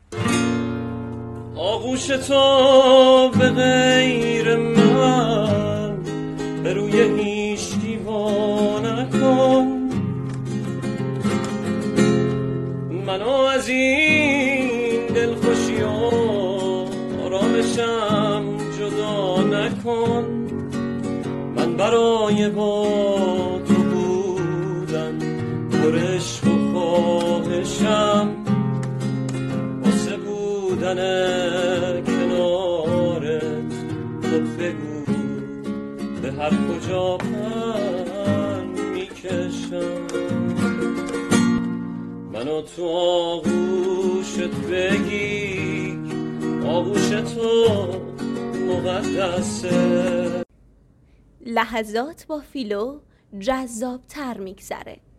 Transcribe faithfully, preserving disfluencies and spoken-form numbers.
آغوش تو به غیر من به روی هیچکی وا نکن، منو از این دلخوشی و آرامشم جدا نکن. من برای با تو بودن پر عشق و خواهشم، واسه بودن کنارت تو بگو به هر کجا من میکشم. منو تو آغوشت بگیر، آغوش تو مقدسه. لحظات با فیلو جذاب تر میگذره.